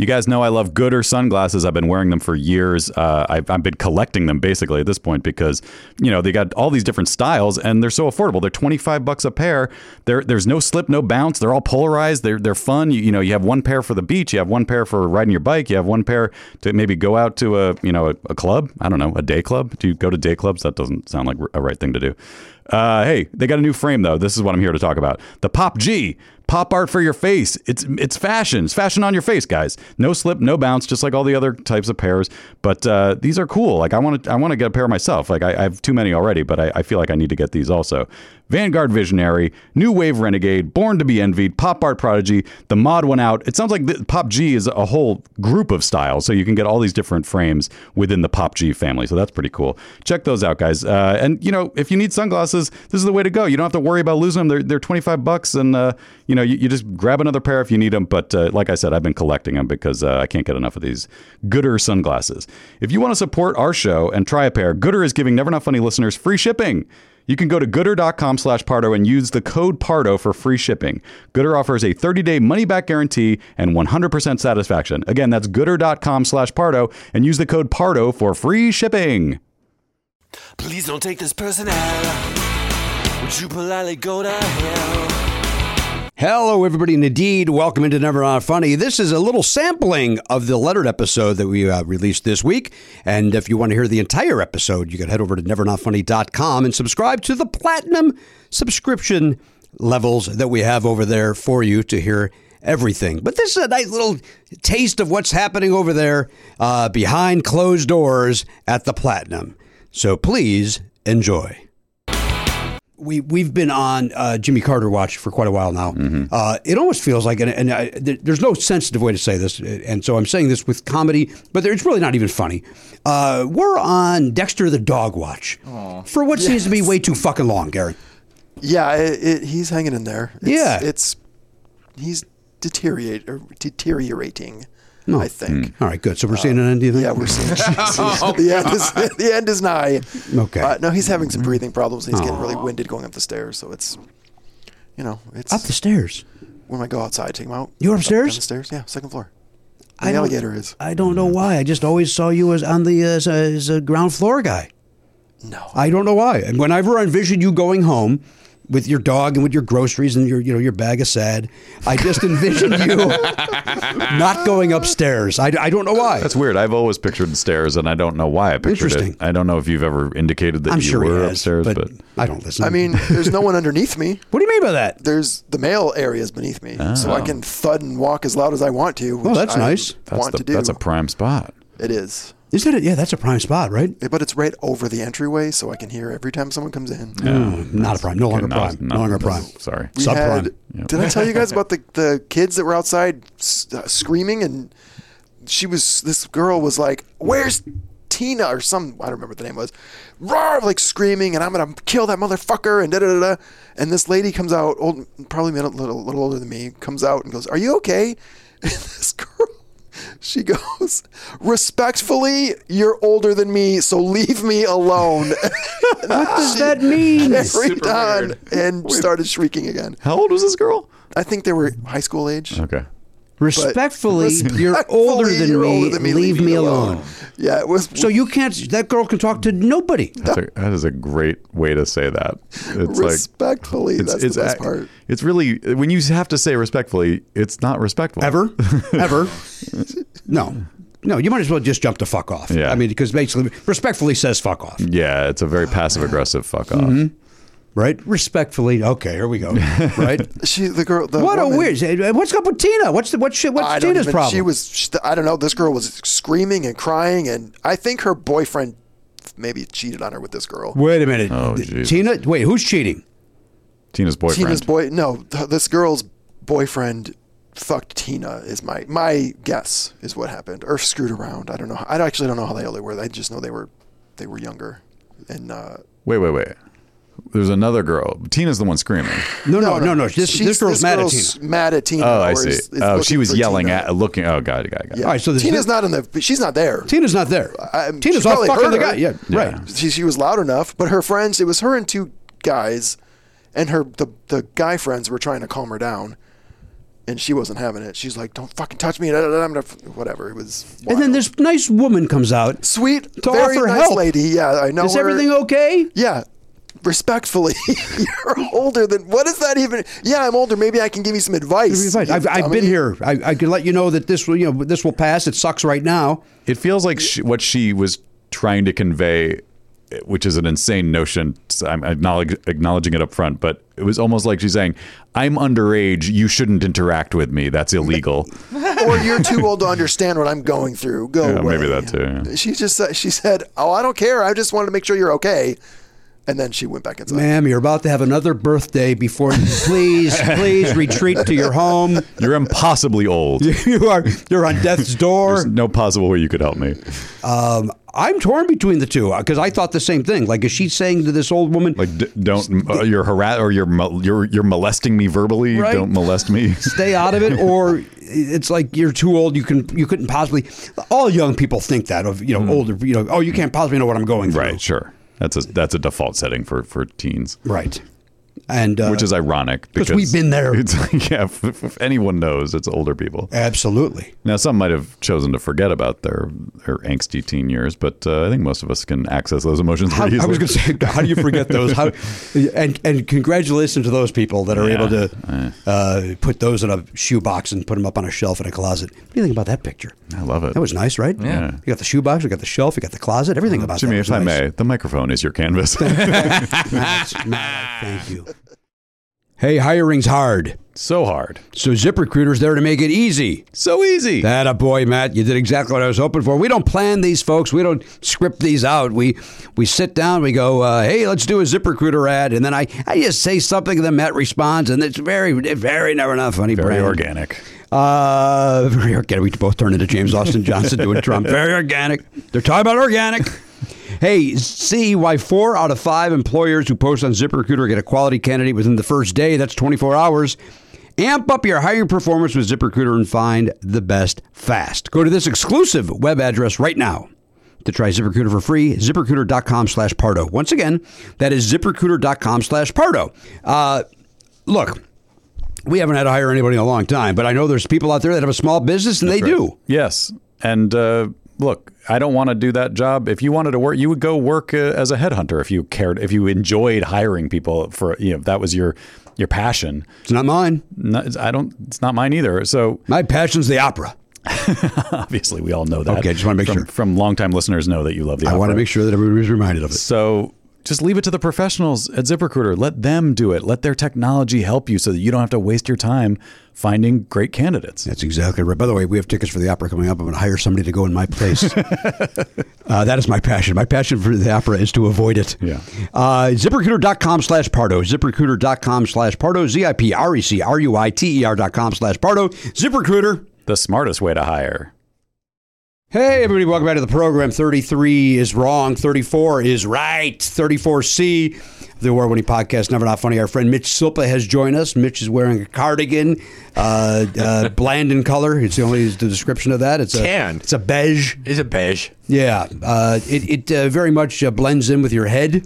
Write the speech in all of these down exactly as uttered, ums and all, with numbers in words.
You guys know I love Gooder sunglasses. I've been wearing them for years. Uh, I've, I've been collecting them basically at this point because, you know, they got all these different styles and they're so affordable. They're twenty-five bucks a pair. There, there's no slip, no bounce. They're all polarized. They're they're fun. You, you know, you have one pair for the beach. You have one pair for riding your bike. You have one pair to maybe go out to a, you know, a, a club. I don't know, a day club. Do you go to day clubs? That doesn't sound like a right thing to do. Uh, hey, they got a new frame though. This is what I'm here to talk about. The Pop G. Pop art for your face. It's it's fashion. It's fashion on your face, guys. No slip, no bounce, just like all the other types of pairs. But uh, these are cool. Like I want to I want to get a pair myself. Like I, I have too many already, but I, I feel like I need to get these also. Vanguard Visionary, New Wave Renegade, Born to be Envied, Pop Art Prodigy. The mod went out. It sounds like the Pop G is a whole group of styles, so you can get all these different frames within the Pop G family. So that's pretty cool. Check those out, guys. Uh, and you know, if you need sunglasses, this is the way to go. You don't have to worry about losing them. They're they're twenty-five bucks, and uh, you know, you, you just grab another pair if you need them. But uh, like I said, I've been collecting them because uh, I can't get enough of these Gooder sunglasses. If you want to support our show and try a pair, Gooder is giving Never Not Funny listeners free shipping. You can go to gooder.com slash Pardo and use the code Pardo for free shipping. Gooder offers a thirty-day money-back guarantee and one hundred percent satisfaction. Again, that's gooder.com slash Pardo and use the code Pardo for free shipping. Please don't take this person out. Would you politely go to hell? Hello, everybody, and indeed, welcome into Never Not Funny. This is a little sampling of the lettered episode that we uh, released this week. And if you want to hear the entire episode, you can head over to never not funny dot com and subscribe to the platinum subscription levels that we have over there for you to hear everything. But this is a nice little taste of what's happening over there uh, behind closed doors at the Platinum. So please enjoy. We, we've been on uh, Jimmy Carter watch for quite a while now. Mm-hmm. Uh, it almost feels like, and, and I, there's no sensitive way to say this, and so I'm saying this with comedy, but it's really not even funny. Uh, we're on Dexter the Dog watch Aww. for what yes. seems to be way too fucking long, Gary. Yeah, it, it, he's hanging in there. It's, yeah. It's, he's deteriorate, or deteriorating. No. I think. Mm. All right, good. So we're seeing an end, do you think? Yeah, we're seeing oh, the, end is, the end is nigh. Okay. Uh, no, he's having some breathing problems. He's Aww. getting really winded going up the stairs. So it's, you know, it's... Up the stairs? When I go outside, take him out. You're upstairs? Up the stairs, yeah, second floor. The I alligator is. I don't know why. I just always saw you as on the as a, as a ground floor guy. No. I don't know why. And whenever I envision you going home with your dog and with your groceries and your, you know, your bag of sad, I just envision you not going upstairs. I, I don't know why. That's weird. I've always pictured the stairs, and I don't know why I pictured Interesting. it. I don't know if you've ever indicated that I'm you sure were has, upstairs, but, but I don't listen. I mean, there's no one underneath me. What do you mean by that? There's the mail areas beneath me, oh. so I can thud and walk as loud as I want to. Which oh, that's I nice. That's want the, to do. That's a prime spot. It is. Is that it? Yeah, that's a prime spot, right? But it's right over the entryway, so I can hear every time someone comes in. Yeah, mm, not a prime. No longer prime. No, no longer prime. Sorry. We Subprime. Had, yep. Did I tell you guys about the, the kids that were outside uh, screaming? And she was, this girl was like, "Where's Tina?" or some, I don't remember what the name was. Roar, like screaming, and I'm going to kill that motherfucker, and da da da. And this lady comes out, old, probably a little, little older than me, comes out and goes, "Are you okay?" And this girl, she goes, "Respectfully, you're older than me, so leave me alone." What does that mean? Carried on and Wait. started shrieking again. How old was this girl? I think they were high school age. Okay. Respectfully, respectfully, you're older than you're me. Older than me. Leave, leave me alone. alone. Yeah, it was. So you can't. That girl can talk to nobody. That's a, that is a great way to say that. It's respectfully. Like, it's, that's it's, the best it's, part. It's really when you have to say respectfully. It's not respectful. Ever, ever. No. No, you might as well just jump the fuck off. Yeah. I mean, because basically, respectfully says fuck off. Yeah, it's a very passive aggressive fuck off. Mm-hmm. Right? Respectfully. Okay, here we go. Right? She, the girl. The what woman, a weird. What's up with Tina? What's the what shit? What's I Tina's even, problem? She was. She, I don't know. This girl was screaming and crying, and I think her boyfriend maybe cheated on her with this girl. Wait a minute. Oh, Jesus. Tina. Wait, who's cheating? Tina's boyfriend. Tina's boy. No, th- this girl's boyfriend fucked Tina. Is my my guess is what happened, or screwed around. I don't know. I actually don't know how they old they were. I just know they were they were younger. And uh, wait, wait, wait. There's another girl. Tina's the one screaming. No, no, no, no. no. This, this girl's this mad girl's at Tina. Mad at Tina. Oh, I see. Is, is oh, she was yelling Tina. at, looking. Oh, got it, got it, got it. Yeah. All right, so Tina's not in the. She's not there. Tina's not there. I, Tina's off fucking the guy. Yeah, Yeah. right. She, she was loud enough, but her friends. It was her and two guys, and her the the guy friends were trying to calm her down. And she wasn't having it. She's like, "Don't fucking touch me!" I'm gonna whatever. It was. Wild. And then this nice woman comes out, sweet, to very offer nice help. lady. Yeah, I know. Is her. everything okay? Yeah, respectfully, you're older than. What is that even? Yeah, I'm older. Maybe I can give you some advice. I've, I've dummy. been here. I, I can let you know that this will, you know, this will pass. It sucks right now. It feels like she, what she was trying to convey, which is an insane notion. I'm acknowledge, acknowledging it up front, but it was almost like she's saying, "I'm underage. You shouldn't interact with me. That's illegal." Or you're too old to understand what I'm going through. Go Yeah, away. maybe that too. Yeah. She just said, she said, "Oh, I don't care. I just wanted to make sure you're okay." And then she went back inside. Ma'am, you're about to have another birthday before you please, please retreat to your home. You're impossibly old. You are you're on death's door. There's no possible way you could help me. Um, I'm torn between the two because I thought the same thing. Like, is she saying to this old woman, Like, d- don't uh, you're harass or you're mo- you're you're molesting me verbally. Right. Don't molest me. stay out of it, or it's like you're too old. You can you couldn't possibly. All young people think that of you know older. You know, oh, you can't possibly know what I'm going through. Right. Sure. That's a that's a default setting for for teens. Right. And uh, Which is ironic because we've been there. It's like, yeah, if, if anyone knows, it's older people. Absolutely. Now, some might have chosen to forget about their their angsty teen years, but uh, I think most of us can access those emotions How, pretty I easily. was going to say, how do you forget those? How, and and congratulations to those people that are Yeah. able to uh, put those in a shoebox and put them up on a shelf in a closet. What do you think about that picture? I love it. That was nice, right? Yeah. You got the shoebox, you got the shelf, you got the closet, everything about Jimmy, that. if was I nice. may, the microphone is your canvas. Matt, Matt, thank you. Hey, hiring's hard. So hard. So ZipRecruiter's there to make it easy. So easy. That a boy, Matt. You did exactly what I was hoping for. We don't plan these, folks. We don't script these out. We we sit down. We go, uh, hey, let's do a ZipRecruiter ad, and then I, I just say something, and then Matt responds, and it's very, very never enough funny. Very brand. organic. Uh, very organic. We both turned into James Austin Johnson doing Trump. Very organic. They're talking about organic. Hey, see why four out of five employers who post on ZipRecruiter get a quality candidate within the first day. That's twenty-four hours. Amp up your hiring performance with ZipRecruiter and find the best fast. Go to this exclusive web address right now to try ZipRecruiter for free. ZipRecruiter.com slash Pardo. Once again, that is ZipRecruiter.com slash Pardo. Uh, look, we haven't had to hire anybody in a long time, but I know there's people out there that have a small business, and That's they right. do. Yes. And uh, look, I don't want to do that job. If you wanted to work, you would go work uh, as a headhunter if you cared, if you enjoyed hiring people for, you know, if that was your your passion. It's not mine. No, I don't, it's not mine either. So My passion's the opera. obviously we all know that. Okay, just wanna make from, sure. From longtime listeners know that you love the I opera. want to make sure that everybody's reminded of it. So just leave it to the professionals at ZipRecruiter. Let them do it. Let their technology help you so that you don't have to waste your time finding great candidates. That's exactly right. By the way, we have tickets for the opera coming up. I'm going to hire somebody to go in my place. uh, that is my passion. My passion for the opera is to avoid it. Yeah. Uh, ZipRecruiter.com slash Pardo. ZipRecruiter.com slash Pardo. Z I P R E C R U I T E R dot com slash Pardo. ZipRecruiter. The smartest way to hire. Hey, everybody, welcome back to the program. thirty-three is wrong. thirty-four is right. thirty-four C, the award-winning podcast, Never Not Funny. Our friend Mitch Silpa has joined us. Mitch is wearing a cardigan, uh, uh, bland in color. It's the only the description of that. It's a, Tan. It's a beige. Is it beige? Yeah. Uh, it it uh, very much uh, blends in with your head.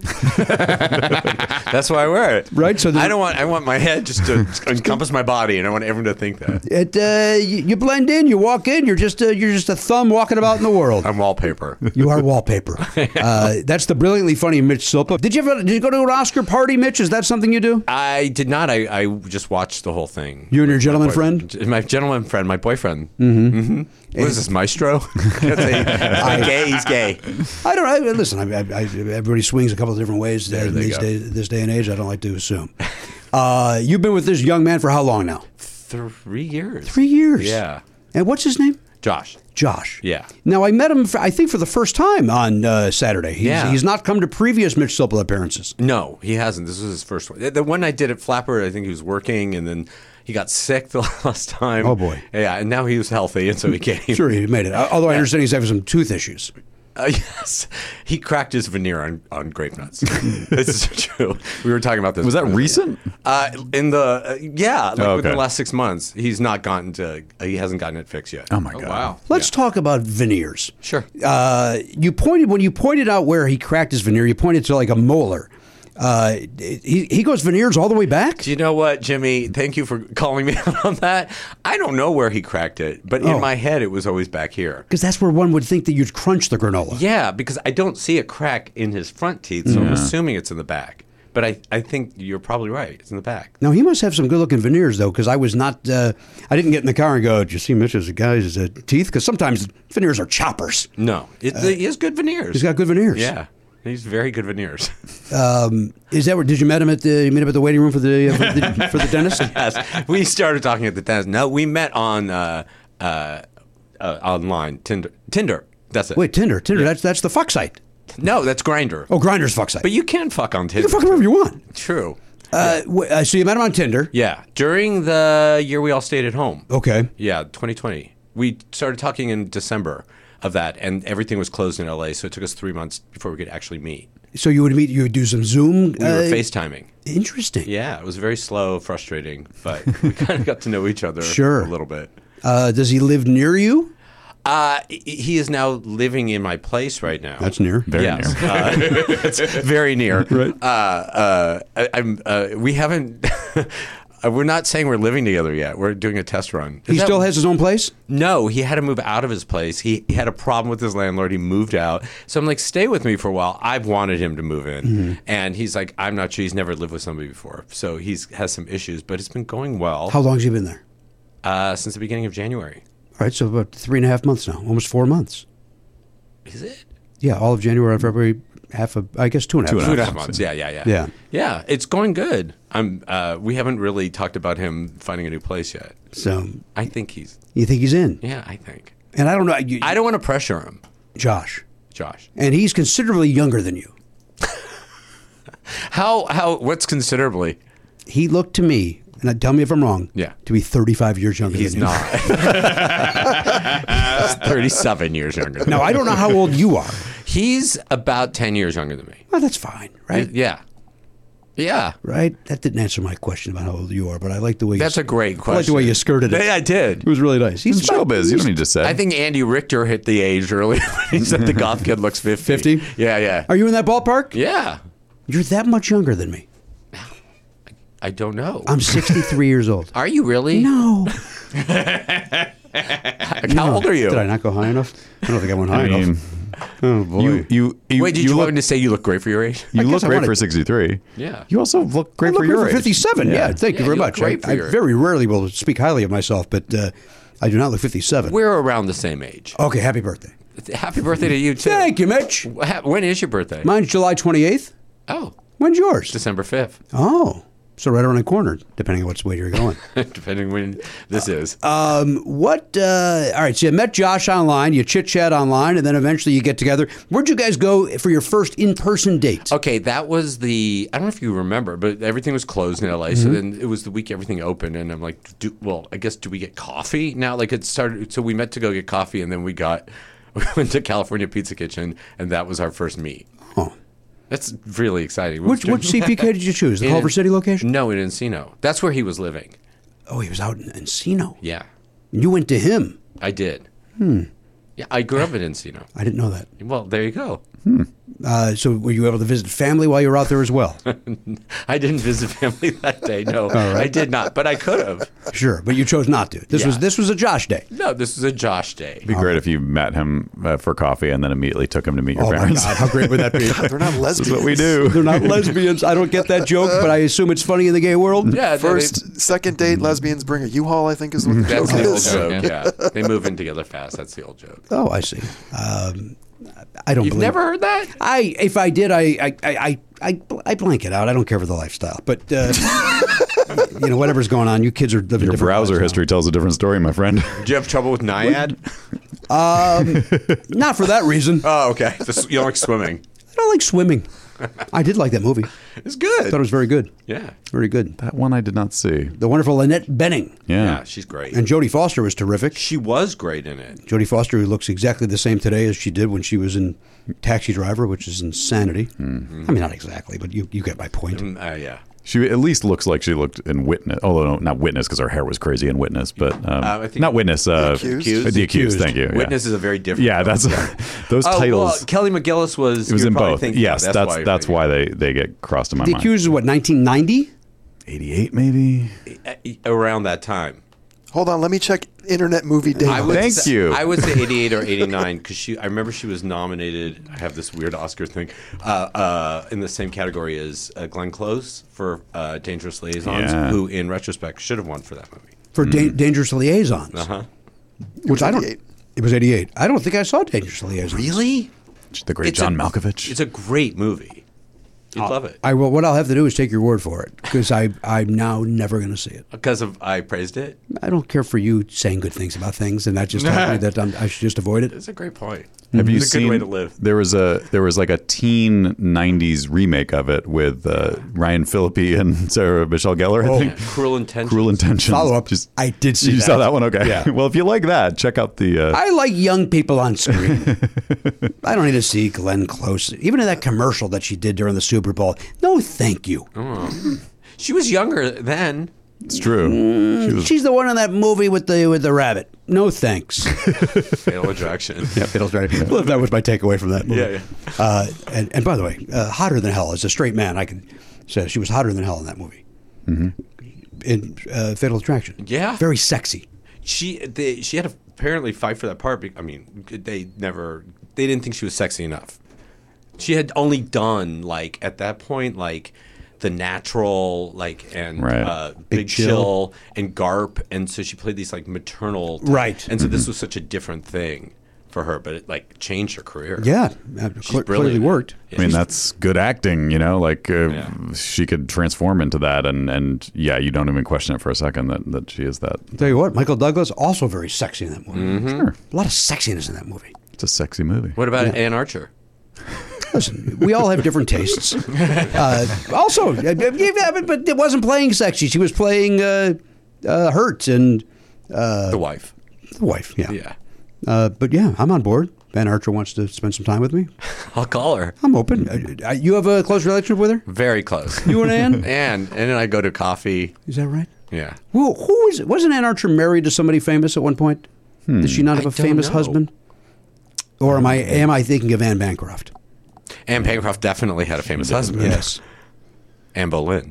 That's why I wear it. Right, so the- I don't want I want my head just to encompass my body, and I want everyone to think that It uh, you, you blend in. You walk in. You're just a, you're just a thumb walking about in the world. I'm wallpaper. You are wallpaper. Uh, that's the brilliantly funny Mitch Silpa. Did you ever did you go to an Oscar party, Mitch? Is that something you do? I did not. I, I just watched the whole thing. You and your with my gentleman boy- friend? My gentleman friend, my boyfriend. Mm-hmm. mm-hmm. What is this, Maestro? That's a, that's a gay. He's gay. I don't. I, listen, I, I, I, everybody swings a couple of different ways There in they these go. day, this day and age. I don't like to assume. Uh, you've been with this young man for how long now? Three years. Three years. Yeah. And what's his name? Josh. Josh. Yeah. Now I met him, for, I think, for the first time on uh, Saturday. He's, Yeah. he's not come to previous Mitch Silpa appearances. No, he hasn't. This was his first one. The- The one I did at Flapper, I think he was working, and then he got sick the last time. Oh, boy. Yeah, and now he was healthy, and so he came. Sure, he made it. Although I understand he's having some tooth issues. Uh, yes, he cracked his veneer on, on grape nuts. This is true. We were talking about this. Was that recent? Uh, in the uh, yeah, like Oh, within okay. the last six months, he's not gotten to. Uh, he hasn't gotten it fixed yet. Oh my God. Let's talk about veneers. Sure. Uh, you pointed when you pointed out where he cracked his veneer. You pointed to like a molar. Uh, he he goes veneers all the way back. Do you know what, Jimmy? Thank you for calling me out on that. I don't know where he cracked it, but Oh. in my head, it was always back here. Because that's where one would think that you'd crunch the granola. Yeah, because I don't see a crack in his front teeth, so I'm assuming it's in the back. But I, I think you're probably right. It's in the back. Now, he must have some good-looking veneers, though, because I was not, uh, I didn't get in the car and go, did you see Mitch's guy's uh, teeth? Because sometimes veneers are choppers. No, it, he has good veneers. He's got good veneers. Yeah, he's very good veneers. Um, is that where, did you meet him at the, you meet him at the waiting room for the, uh, for the, for the dentist? Yes, we started talking at the dentist. No, we met on uh, uh, uh, online Tinder. Tinder. That's it. Wait, Tinder. Tinder, that's that's the fuck site. No, that's Grindr. Oh, Grindr's fuck site. But you can fuck on Tinder. you can fuck whoever you want. True. Uh, w- uh, so you met him on Tinder. Yeah, during the year we all stayed at home. Okay. Yeah, twenty twenty. We started talking in December of that, and everything was closed in L A, so it took us three months before we could actually meet. So you would meet, you would do some Zoom. We were FaceTiming. Interesting. Yeah, it was very slow, frustrating, but we kind of got to know each other Sure. a little bit. Uh, does he live near you? Uh, he is now living in my place right now. That's near. Very yes, near. uh, it's very near. Right. Uh, uh, I, I'm. Uh, we haven't. We're not saying we're living together yet. We're doing a test run. Is He that- still has his own place? No, he had to move out of his place. He, he had a problem with his landlord. He moved out. So I'm like, stay with me for a while. I've wanted him to move in. Mm-hmm. And he's like, I'm not sure. He's never lived with somebody before. So he's has some issues, but it's been going well How long has he been there? uh, since the beginning of January. All right, so about three and a half months now, almost four months. Is it? Yeah, all of January, February, half of, I guess two and a half. Two and a Two and a half half months. months, Yeah, yeah, yeah. Yeah. Yeah, it's going good. I'm. Uh, we haven't really talked about him finding a new place yet. So I think he's. you think he's in? Yeah, I think. And I don't know, you, I don't want to pressure him, Josh. Josh. And he's considerably younger than you. How? How? What's considerably? He looked to me, and tell me if I'm wrong, Yeah. to be thirty-five years younger He's than you. not. He's thirty-seven years younger than Now, me. I don't know how old you are. He's about ten years younger than me. Well, that's fine, right? Yeah. Yeah. Right? That didn't answer my question about how old you are, but I like the way That's you, a great question. I like the way you skirted it. Yeah, I did. It was really nice. He's It's showbiz. You don't need to say. I think Andy Richter hit the age earlier when he said the goth kid looks fifty. fifty? Yeah, yeah. Are you in that ballpark? Yeah. You're that much younger than me. I don't know. I'm sixty-three years old. Are you really? No. How old are you? Did I not go high enough? I don't think I went high I mean, enough. Oh, boy. you, you, you, Wait, did you you, look, want me to say you look great for your age? you I look guess I great wanted- for sixty-three. Yeah. You also look I great look for great your for age. fifty-seven. Yeah, thank Yeah, you very you look much. I, great for I your- very rarely will speak highly of myself, but uh, I do not look fifty-seven. We're around the same age. Okay, happy birthday. Happy birthday to you, too. Thank you, Mitch. Ha- When is your birthday? Mine's July twenty-eighth. Oh, When's yours? December fifth, Oh, so right around the corner, depending on which way you're going. depending when this is. um, what? Uh, all right, so you met Josh online, you chit chat online, and then eventually you get together. Where'd you guys go for your first in-person date? Okay, that was the, I don't know if you remember, but everything was closed in L A. So then it was the week everything opened. And I'm like, do, well, I guess, do we get coffee now? Like it started, so we met to go get coffee and then we got, we went to California Pizza Kitchen and that was our first meet. Oh. That's really exciting. We Which, were- which C P K did you choose? The In- Culver City location? No, in Encino. That's where he was living. Oh, he was out in Encino. Yeah, You went to him. I did. Hmm. Yeah, I grew up in Encino. I didn't know that. Well, there you go. Uh, so were you able to visit family while you were out there as well? I didn't visit family that day. No, I did not, but I could have. Sure, but you chose not to. This was Yeah. this was a Josh day. No, this was a Josh day. It'd be great if you met him uh, for coffee and then immediately took him to meet your Oh my parents. God, how great would that be? They're not lesbians. This is what we do. They're not lesbians. I don't get that joke, but I assume it's funny in the gay world. Yeah, no, First, second date, lesbians bring a U-Haul, I think is what the they, that's joke the old is. joke. Yeah, they move in together fast. That's the old joke. Oh, I see. Um, I don't You've believe never heard that? I if I did, I I, I, I, I I blank it out. I don't care for the lifestyle, but uh, you know whatever's going on, you kids are living Your different browser lives now. history tells a different story, my friend. Do you have trouble with Naiad? Not for that reason. Oh, okay. This, you don't like swimming. I don't like swimming. I did like that movie. It's I good. thought it was very good. Yeah. Very good. That one I did not see. The wonderful Lynette Benning. Yeah. Yeah, she's great. And Jodie Foster was terrific. She was great in it. Jodie Foster, who looks exactly the same today as she did when she was in Taxi Driver, which is insanity. I mean, not exactly, but you, you get my point. Mm, uh, yeah. She at least looks like she looked in Witness. Although no, not Witness because her hair was crazy in Witness, but um, Uh, I think- not Witness. Uh, The Accused? The accused. The accused. Thank you. Witness yeah. is a very different. Yeah, that's those Oh, titles. well, Kelly McGillis was. it was you're in probably both. thinking- Yes, yeah, that's why that's you're why they they get crossed in my The mind. Accused is what, nineteen ninety? eighty-eight maybe. thinking. around that time. Hold on, let me check Internet Movie Data. I would Thank say, you. I would say eighty-eight or eighty-nine because she. I remember she was nominated. I have this weird Oscar thing uh, uh, in the same category as uh, Glenn Close for uh, Dangerous Liaisons, Yeah. who in retrospect should have won for that movie. For da- Dangerous Liaisons. Uh huh. Which I don't. eighty-eight. It was eighty-eight. I don't think I saw Dangerous Liaisons. Really? The great It's John a- Malkovich. It's a great movie. You'd love it I will. What I'll have to do is take your word for it because I I'm now never going to see it. because of I praised it. I don't care for you saying good things about things, and that just tells me that I'm, I should just avoid it. It's a great point. Have you it's a seen? good way to live. There was a there was like a teen nineties remake of it with uh, Ryan Phillippe and Sarah Michelle Gellar. I think. Cruel Intentions. Cruel Intentions. Follow up. Just I did see you that. saw that one. Okay. Yeah. Well, if you like that, check out the. Uh, I like young people on screen. I don't need to see Glenn Close, even in that commercial that she did during the Super Bowl. No, thank you. She was younger then. it's true. She was, She's the one in that movie with the with the rabbit. No thanks. Fatal Attraction. Yeah, Fiddle's right. Well, that was my takeaway from that movie. Yeah, yeah. Uh, and, and by the way, uh, hotter than hell. As a straight man, I can say she was hotter than hell in that movie. Mm-hmm. In uh, Fatal Attraction. Yeah. Very sexy. She they, she had to apparently fight for that part. be- I mean, they never they didn't think she was sexy enough. She had only done like at that point like The Natural, like and Right. uh, Big, Big Chill. Chill. and Garp, and so she played these like maternal type- Right. And so this was such a different thing for her, but it like changed her career. Yeah, uh, She's cl- clearly brilliant. worked. I mean, that's good acting. You know, like uh, Yeah. she could transform into that, and and yeah, you don't even question it for a second that that she is that. I'll tell you what, Michael Douglas also very sexy in that movie. Mm-hmm. Sure, A lot of sexiness in that movie. it's a sexy movie. What about Ann Archer? Listen, we all have different tastes. Uh, also, uh, yeah, but, but it wasn't playing sexy. She was playing uh, uh, Hurt and the wife. the wife. Yeah. Yeah. Uh, but yeah, I'm on board. Van Archer wants to spend some time with me. I'll call her. I'm open. Uh, uh, you have a close relationship with her? Very close. You and Ann? Ann, and then I go to coffee. Is that right? Yeah. Who, who is it? Wasn't Ann Archer married to somebody famous at one point? Did she not have I a don't famous know. husband? Or am I am I thinking of Anne Bancroft? Anne Bancroft definitely had a famous husband. Yes. Anne Boleyn.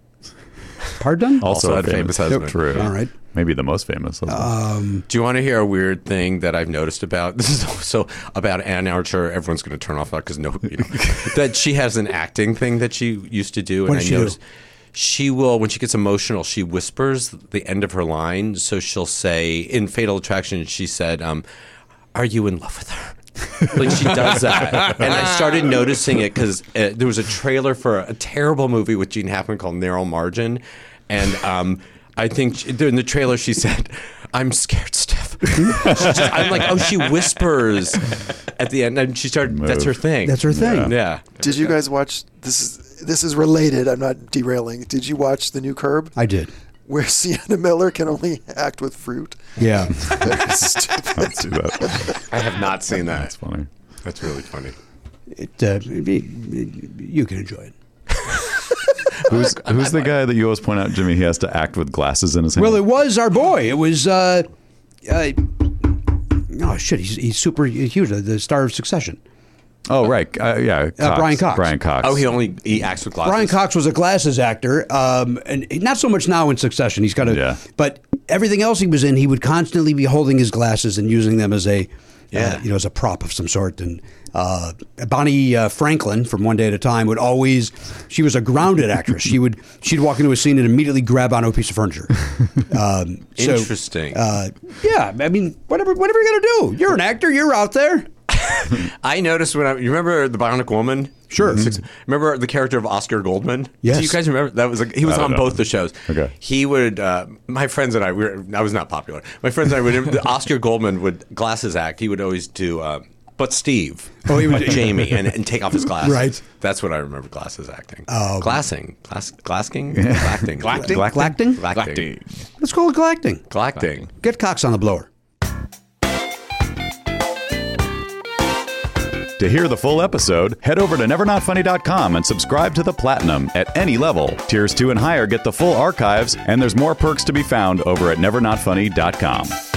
Pardon? Also had a famous husband. True. All right. Maybe the most famous. husband. Do you want to hear a weird thing that I've noticed about this? Is also about Ann Archer. Everyone's going to turn off that because no, you know, that she has an acting thing that she used to do, and What I does she do? noticed she will when she gets emotional, she whispers the end of her line. So she'll say in Fatal Attraction, she said, um, "Are you in love with her?" Like she does that, and I started noticing it because uh, there was a trailer for a terrible movie with Gene Hackman called Narrow Margin, and um, I think she, in the trailer she said, "I'm scared, Steph." She just, I'm like, oh, she whispers at the end, and she started. That's her thing. That's her thing. Yeah. Did you guys watch this? Is this is related? I'm not derailing. Did you watch the new Curb, I did. where Sienna Miller can only act with fruit? Yeah. Very stupid. Let's do that. I have not seen that. That's funny. That's really funny. It, uh, you can enjoy it. Who's who's the guy that you always point out, Jimmy? He has to act with glasses in his hand. Well, it was our boy. It was. Uh, uh, oh shit! He's, he's super huge. The star of Succession. oh right, uh, yeah, Cox. Brian Cox. Brian Cox. Oh, he only he acts with glasses. Brian Cox was a glasses actor, um, and not so much now in Succession. He's got a, Yeah. but everything else he was in, he would constantly be holding his glasses and using them as a, Yeah. uh, you know, as a prop of some sort. And uh, Bonnie uh, Franklin from One Day at a Time would always, she was a grounded actress. She would, she'd walk into a scene and immediately grab onto a piece of furniture. Um, so, Interesting. uh, yeah, I mean, whatever, whatever you're gonna do, you're an actor. You're out there. I noticed when I you remember the Bionic Woman. Sure. Six, remember the character of Oscar Goldman? Yes. Do you guys remember that was like, he was I don't on know. both the shows. Okay. He would. Uh, my friends and I. We were, I was not popular. My friends and I would. the Oscar Goldman would glasses act. He would always do. Uh, but Steve. Oh, he would- but Jamie and, and take off his glasses. Right. That's what I remember. Glasses acting. Oh. Glassing. Glass. Glasking. Glacting. Glacting? Glacting? Glacting. Let's call it glacting. Glacting. Get Cox on the blower. To hear the full episode, head over to never not funny dot com and subscribe to the Platinum at any level. Tiers two and higher get the full archives, and there's more perks to be found over at never not funny dot com.